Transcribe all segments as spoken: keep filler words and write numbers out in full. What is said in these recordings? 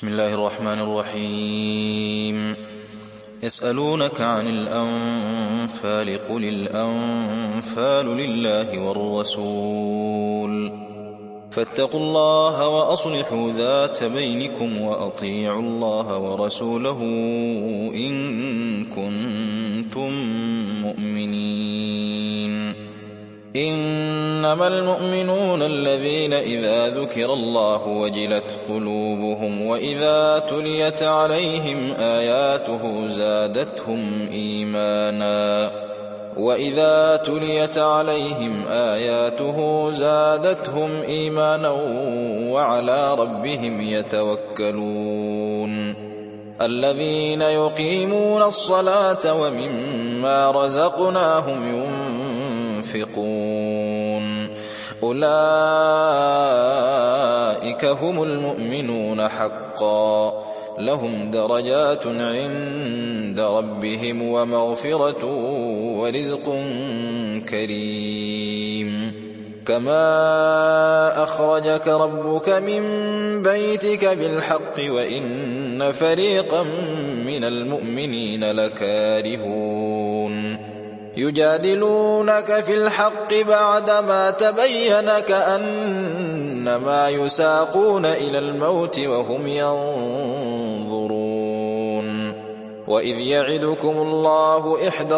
بسم الله الرحمن الرحيم. يسألونك عن الأنفال قل الأنفال لله والرسول فاتقوا الله وأصلحوا ذات بينكم وأطيعوا الله ورسوله إن كنتم مؤمنين. إنما المؤمنون الذين إذا ذكر الله وجلت قلوبهم وإذا تليت عليهم آياته زادتهم إيمانا وإذا تليت عليهم آياته زادتهم إيمانا وعلى ربهم يتوكلون. الذين يقيمون الصلاة ومما رزقناهم ينفقون أولئك هم المؤمنون حقا لهم درجات عند ربهم ومغفرة ورزق كريم. كما أخرجك ربك من بيتك بالحق وإن فريقا من المؤمنين لكارهون يجادلونك في الحق بعدما تبين كأنما يساقون إلى الموت وهم ينظرون. وإذ يعدكم الله إحدى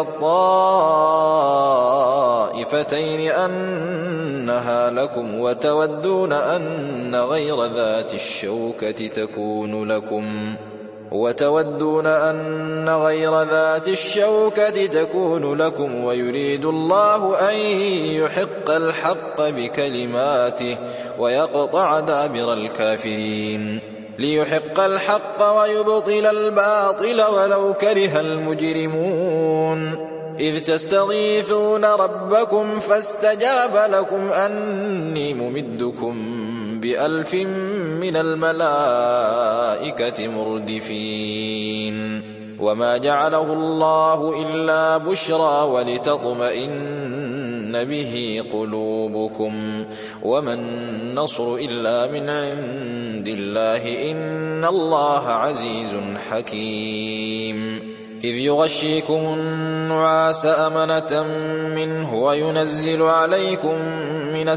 الطائفتين أنها لكم وتودون أن غير ذات الشوكة تكون لكم وتودون أن غير ذات الشوكة تكون لكم ويريد الله أن يحق الحق بكلماته ويقطع دابر الكافرين ليحق الحق ويبطل الباطل ولو كره المجرمون. إذ تستغيثون ربكم فاستجاب لكم أني ممدكم بألف من الملائكة مردفين. وما جعله الله إلا بشرى ولتطمئن به قلوبكم وما النصر إلا من عند الله إن الله عزيز حكيم. إذ يغشيكم النعاس أمنة منه وينزل عليكم من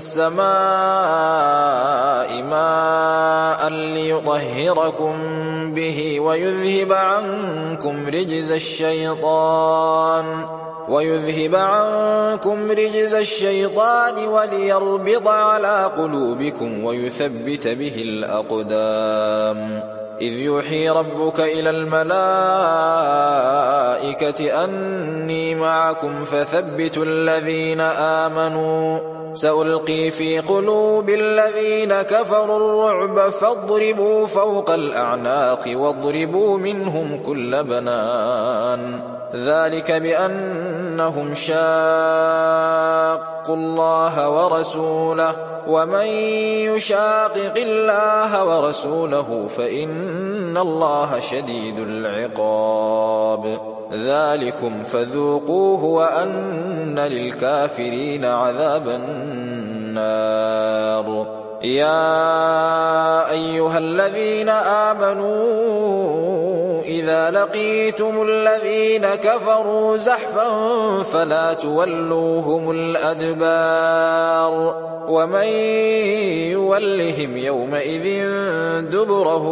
السماء ماء ليطهركم به ويذهب عنكم رجز الشيطان ويذهب عنكم رجز الشيطان وليربط على قلوبكم ويثبت به الأقدام. إذ يوحي ربك إلى الملائكة أني معكم فثبتوا الذين آمنوا سألقي في قلوب الذين كفروا الرعب فاضربوا فوق الأعناق واضربوا منهم كل بنان ذلك بأنهم شاقوا الله ورسوله ومن يشاقق الله ورسوله فإن الله شديد العقاب. ذلكم فذوقوه وأن للكافرين عذاب النار. يا أيها الذين آمنوا إذا لقيتم الذين كفروا زحفا فلا تولوهم الأدبار ومن يولهم يومئذ دبره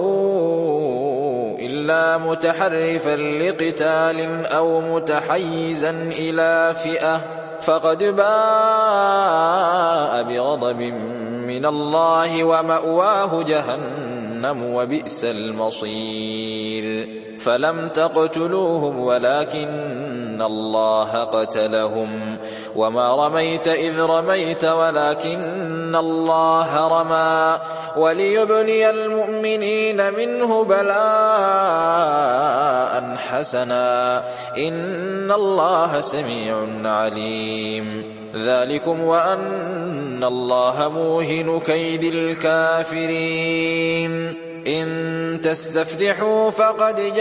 إلا متحرفا لقتال أو متحيزا إلى فئة فقد باء بغضب من الله ومأواه جهنم وبئس المصير. فلم تقتلوهم ولكن الله قتلهم وما رميت إذ رميت ولكن الله رمى وليبلي المؤمنين منه بلاء حسنا إن الله سميع عليم. ذلكم وأن الله موهن كيد الكافرين. إن تستفتحوا فقد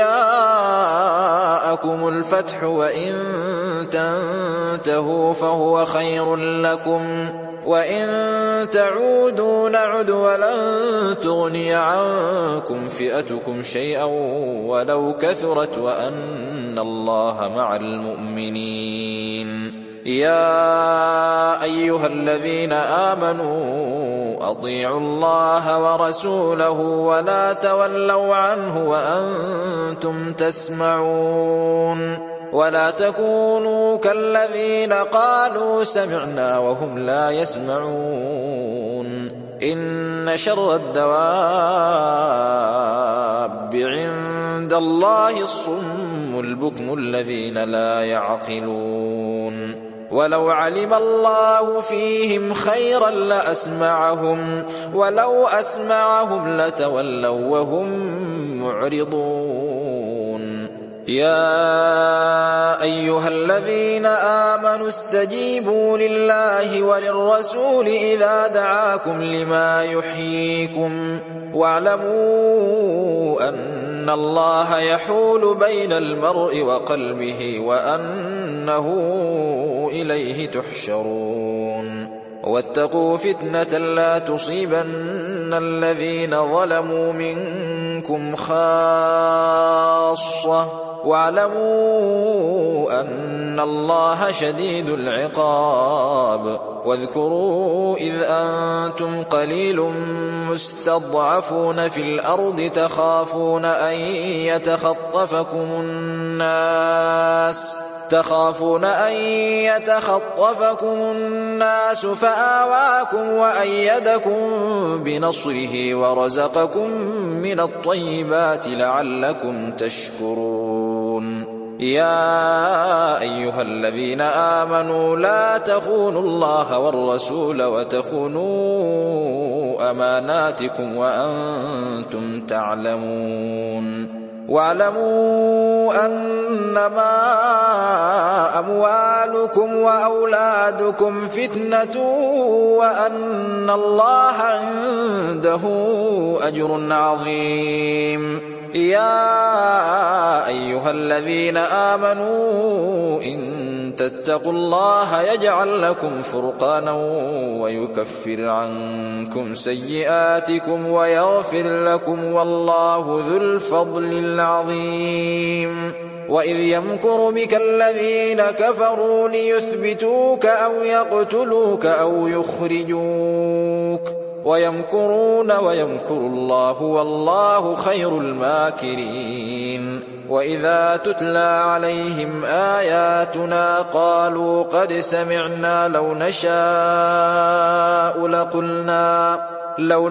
جاءكم الفتح وإن تنتهوا فهو خير لكم وإن تعودوا نعد ولن تغني عنكم فئتكم شيئا ولو كثرت وأن الله مع المؤمنين. يا أيها الذين آمنوا أطيعوا الله ورسوله ولا تولوا عنه وأنتم تسمعون ولا تكونوا كالذين قالوا سمعنا وهم لا يسمعون. إن شر الدواب عند الله الصم البكم الذين لا يعقلون. ولو علم الله فيهم خيرا لأسمعهم ولو أسمعهم لتولوا وهم معرضون. يا أيها الذين آمنوا استجيبوا لله وللرسول إذا دعاكم لما يحييكم واعلموا أن الله يحول بين المرء وقلبه وأنه إليه تحشرون. واتقوا فتنة لا تصيبن الذين ظلموا منكم خاصة واعلموا أن الله شديد العقاب. واذكروا إذ أنتم قليل مستضعفون في الأرض تخافون أن يتخطفكم الناس تخافون أن يتخطفكم الناس فآواكم وأيدكم بنصره ورزقكم من الطيبات لعلكم تشكرون. يا أيها الذين آمنوا لا تخونوا الله والرسول وتخونوا أماناتكم وأنتم تعلمون. واعلموا أنما أموالكم وأولادكم فتنة وأن الله عنده أجر عظيم. يا أيها الذين آمنوا إن تتقوا الله يجعل لكم فرقانا ويكفر عنكم سيئاتكم ويغفر لكم والله ذو الفضل العظيم. وإذ يمكر بك الذين كفروا ليثبتوك أو يقتلوك أو يخرجوك ويمكرون ويمكر الله والله خير الماكرين. وإذا تتلى عليهم آياتنا قالوا قد سمعنا لو نشاء لقلنا لو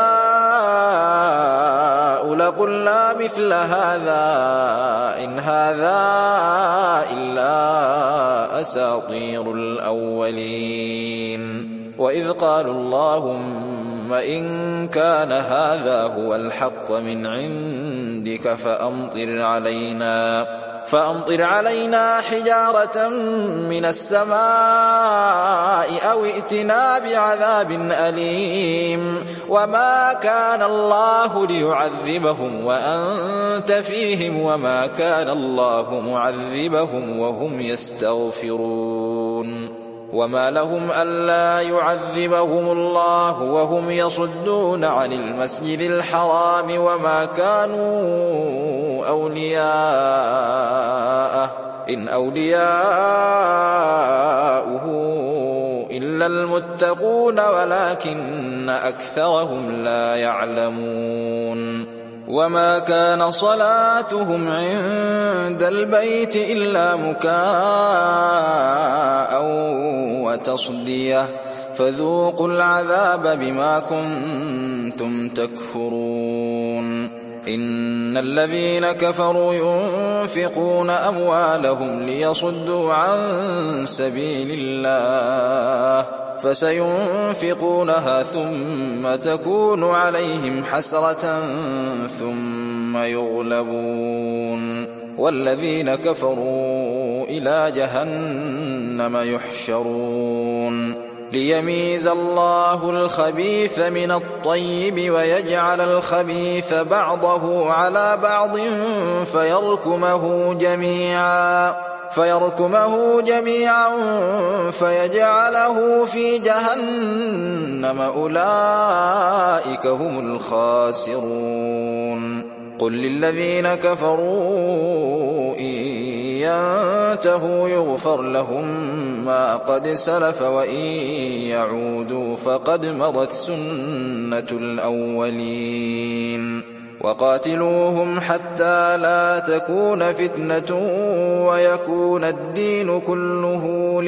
نشاء لقلنا مثل هذا إن هذا إلا أساطير الأولين. وإذ قالوا اللهم إن كان هذا هو الحق من عندك فأمطر علينا فأمطر علينا حجارة من السماء أو ائتنا بعذاب أليم. وما كان الله ليعذبهم وأنت فيهم وما كان الله معذبهم وهم يستغفرون. وما لهم ألا يعذبهم الله وهم يصدون عن المسجد الحرام وما كانوا أولياءه إن أولياؤه إلا المتقون ولكن أكثرهم لا يعلمون. وما كان صلاتهم عند البيت إلا مكاء وتصدية فذوقوا العذاب بما كنتم تكفرون. إن الذين كفروا ينفقون أموالهم ليصدوا عن سبيل الله فسينفقونها ثم تكون عليهم حسرة ثم يغلبون والذين كفروا إلى جهنم يحشرون. ليميز الله الخبيث من الطيب ويجعل الخبيث بعضه على بعض فيركمه جميعا فيركمه جميعا فيجعله في جهنم أولئك هم الخاسرون قل للذين كفروا إن ينتهوا يغفر لهم ما قد سلف وإن يعودوا فقد مضت سنة الأولين وقاتلوهم حتى لا تكون فتنة ويكون الدين كله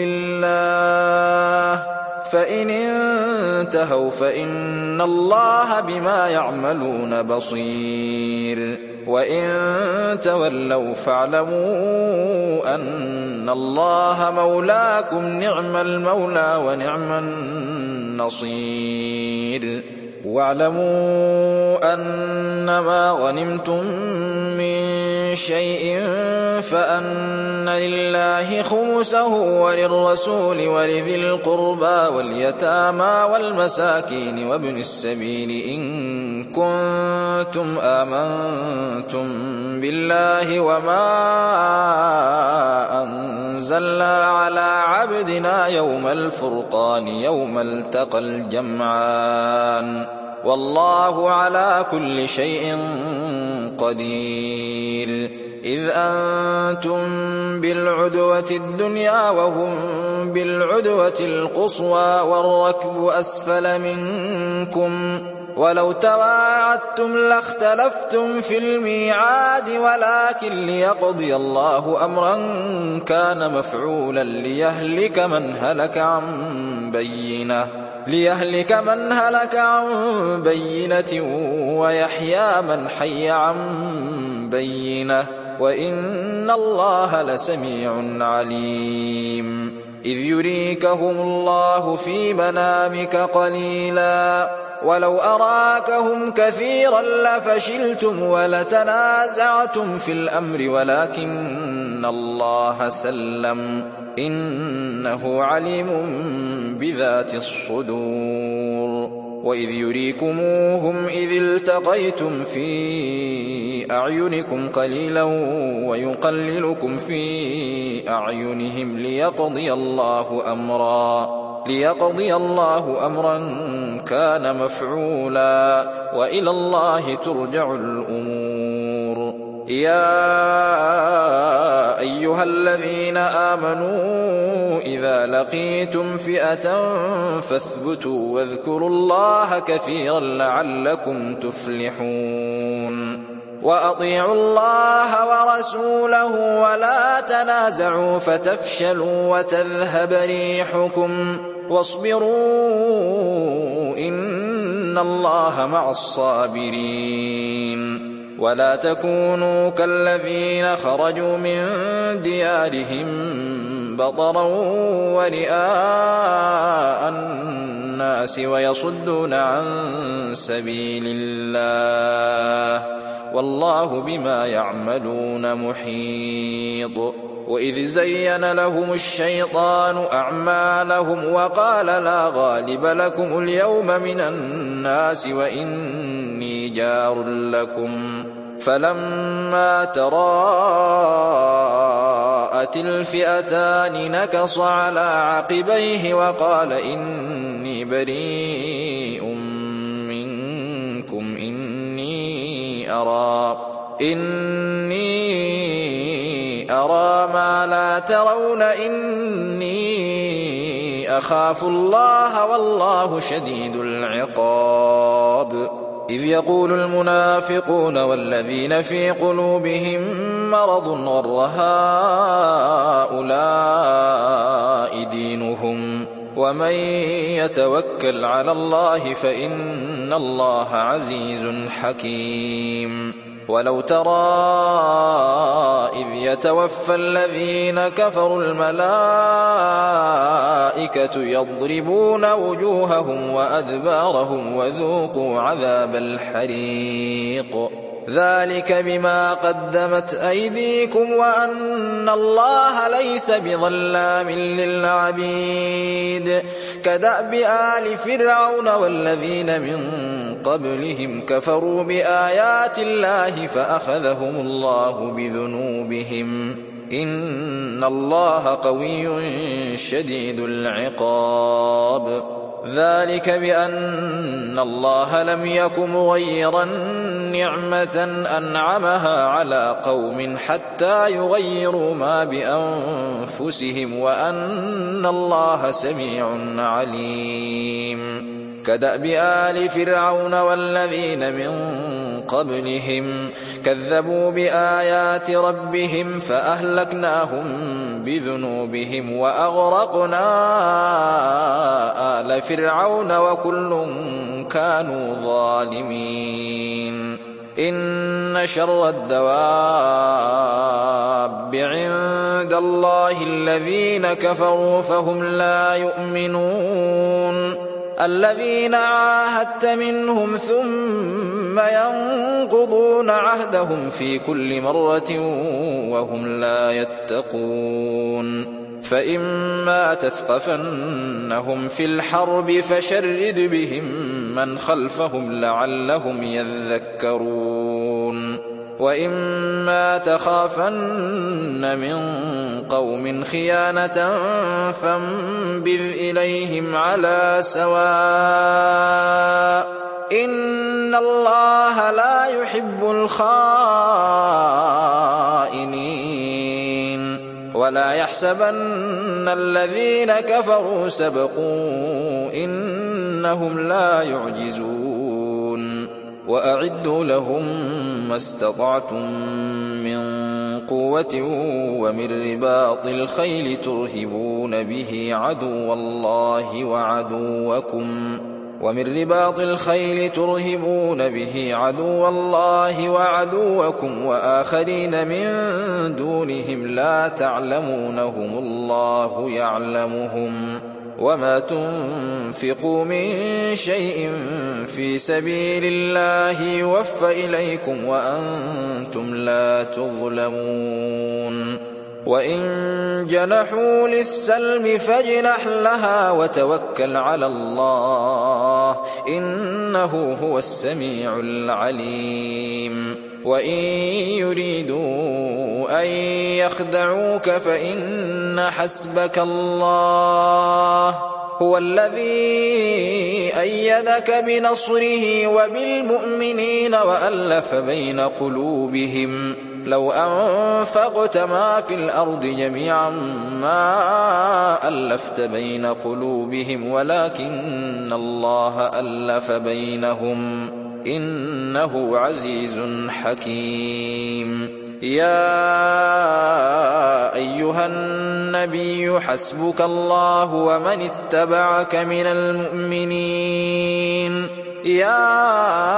لله فإن انتهوا فإن الله بما يعملون بصير وإن تولوا فاعلموا أن الله مولاكم نعم المولى ونعم النصير واعلموا أنما غنمتم من شيء فأن لله خمسه وللرسول ولذي القربى واليتامى والمساكين وابن السبيل إن كنتم آمنتم بالله وما أنزلنا على عبدنا يوم الفرقان يوم التقى الجمعان والله على كل شيء قدير إذ أنتم بالعدوة الدنيا وهم بالعدوة القصوى والركب أسفل منكم ولو تواعدتم لاختلفتم في الميعاد ولكن ليقضي الله أمرا كان مفعولا ليهلك من هلك عن بينة ليهلك من هلك عن بينة ويحيى من حي عن بينة وإن الله لسميع عليم إذ يريكهم الله في منامك قليلا ولو أراكهم كثيرا لفشلتم ولتنازعتم في الأمر ولكن الله سلم إنه عليم بذات الصدور وإذ يريكموهم إذ التقيتم في أعينكم قليلا ويقللكم في أعينهم ليقضي الله أمرا ليقضي الله أمرا كان مفعولا وإلى الله ترجع الأمور يا أيها الذين آمنوا إذا لقيتم فئة فاثبتوا واذكروا الله كثيرا لعلكم تفلحون وأطيعوا الله ورسوله ولا تنازعوا فتفشلوا وتذهب ريحكم واصبروا إن الله مع الصابرين ولا تكونوا كالذين خرجوا من ديارهم بطرا ورئاء الناس ويصدون عن سبيل الله والله بما يعملون محيط وإذ زين لهم الشيطان أعمالهم وقال لا غالب لكم اليوم من الناس وإني جار لكم فلما تراءت الفئتان نكص على عقبيه وقال إني بريء منكم إني أرى إني أرى ما لا ترون إني أخاف الله والله شديد العقاب إذ يقول المنافقون والذين في قلوبهم مرض غر هؤلاء دينهم ومن يتوكل على الله فإن الله عزيز حكيم ولو ترى إذ يتوفى الذين كفروا الملائكة يضربون وجوههم وأدبارهم وذوقوا عذاب الحريق ذلك بما قدمت أيديكم وأن الله ليس بظلام للعبيد كدأب آل فرعون والذين من قبلهم كفروا بآيات الله فأخذهم الله بذنوبهم إن الله قوي شديد العقاب ذلك بأن الله لم يك مغيرا نعمة أنعمها على قوم حتى يغيروا ما بأنفسهم وأن الله سميع عليم كدأب آل فرعون والذين من قبلهم كذبوا بآيات ربهم فأهلكناهم بذنوبهم وأغرقنا آل فرعون وكل كانوا ظالمين إن شر الدواب عند الله الذين كفروا فهم لا يؤمنون الذين عاهدت منهم ثم ينقضون عهدهم في كل مرة وهم لا يتقون فإما تثقفنهم في الحرب فشرد بهم من خلفهم لعلهم يذكرون وإما تخافن من قوم خيانة فانبذ إليهم على سواء إن الله لا يحب الخائنين ولا يحسبن الذين كفروا سبقوا إنهم لا يعجزون وأعدوا لهم ما استطعتم من قوة ومن رباط الخيل ترهبون به عدو الله وعدوكم ومن رباط الخيل ترهبون به عدو الله وعدوكم وآخرين من دونهم لا تعلمونهم الله يعلمهم وما تنفقوا من شيء في سبيل الله يوفى إليكم وأنتم لا تظلمون وإن جنحوا للسلم فاجنح لها وتوكل على الله إنه هو السميع العليم وإن يريدوا أن يخدعوك فإن حسبك الله هو الذي أيدك بنصره وبالمؤمنين وألف بين قلوبهم لو أنفقت ما في الأرض جميعا ما ألفت بين قلوبهم ولكن الله ألف بينهم إنه عزيز حكيم يا أيها النبي حسبك الله ومن اتبعك من المؤمنين يا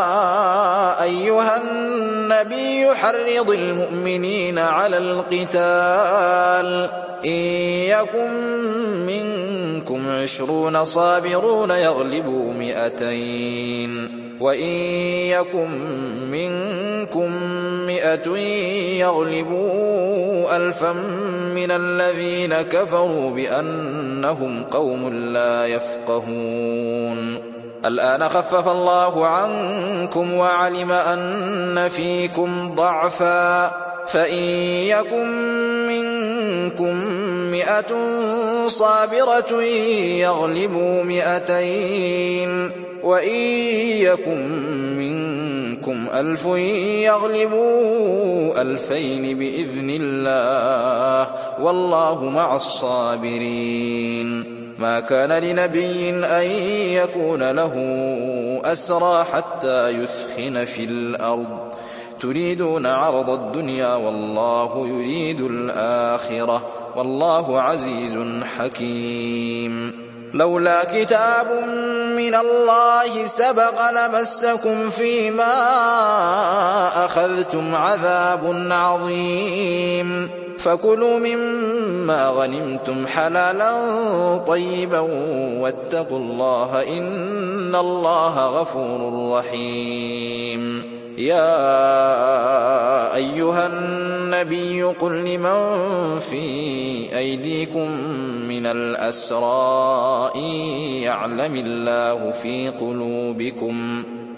أيها النبي حرض المؤمنين على القتال إن يكن منكم عشرون صابرون يغلبوا مئتين وإن يكن منكم مئة يغلبوا ألفا من الذين كفروا بأنهم قوم لا يفقهون الآن خفف الله عنكم وعلم أن فيكم ضعفا فإن يكن منكم مئة صابرة يغلبوا مئتين وإن يكن منكم ألف يغلبوا ألفين بإذن الله والله مع الصابرين ما كان لنبي أن يكون له أسرى حتى يثخن في الأرض تريدون عرض الدنيا والله يريد الآخرة والله عزيز حكيم لولا كتاب من الله سبق لمسكم فيما أخذتم عذاب عظيم فكلوا مما غنمتم حلالا طيبا واتقوا الله إن الله غفور رحيم يا أيها النبي قل لمن في أيديكم من الأسرى إن يعلم الله في قلوبكم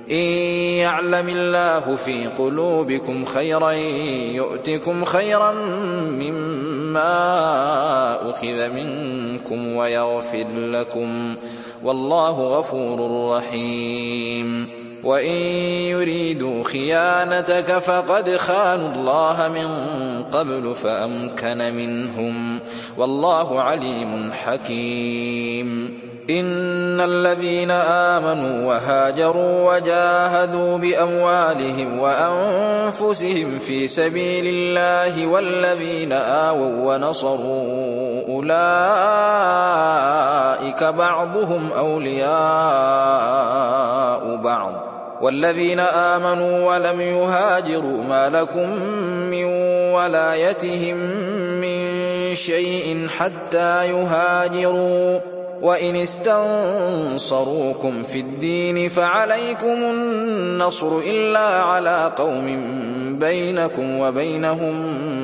إن يعلم الله في قلوبكم خيرا يؤتكم خيرا مما أخذ منكم ويغفر لكم والله غفور رحيم وإن يريدوا خيانتك فقد خانوا الله من قبل فأمكن منهم والله عليم حكيم إن الذين آمنوا وهاجروا وجاهدوا بأموالهم وأنفسهم في سبيل الله والذين آووا ونصروا أولئك بعضهم أولياء بعض والذين آمنوا ولم يهاجروا ما لكم من ولايتهم من شيء حتى يهاجروا وإن استنصروكم في الدين فعليكم النصر إلا على قوم بينكم وبينهم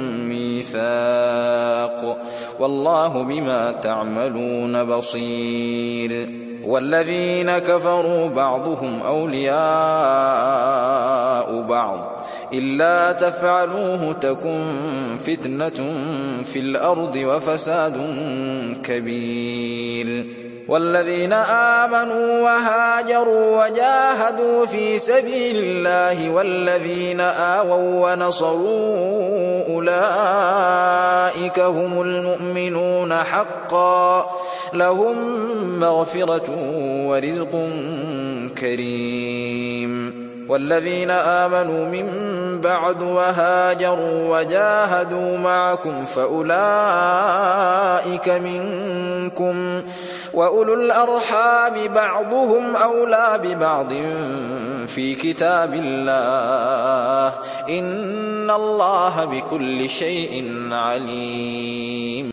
ميثاق والله بما تعملون بصير والذين كفروا بعضهم أولياء بعض إلا تفعلوه تكن فتنة في الأرض وفساد كبير والذين آمنوا وهاجروا وجاهدوا في سبيل الله والذين آووا ونصروا أولئك هم المؤمنون حقا لهم مغفرة ورزق كريم والذين آمنوا من بعد وهاجروا وجاهدوا معكم فأولئك منكم وأولو الأرحام بعضهم أولى ببعض في كتاب الله إن الله بكل شيء عليم.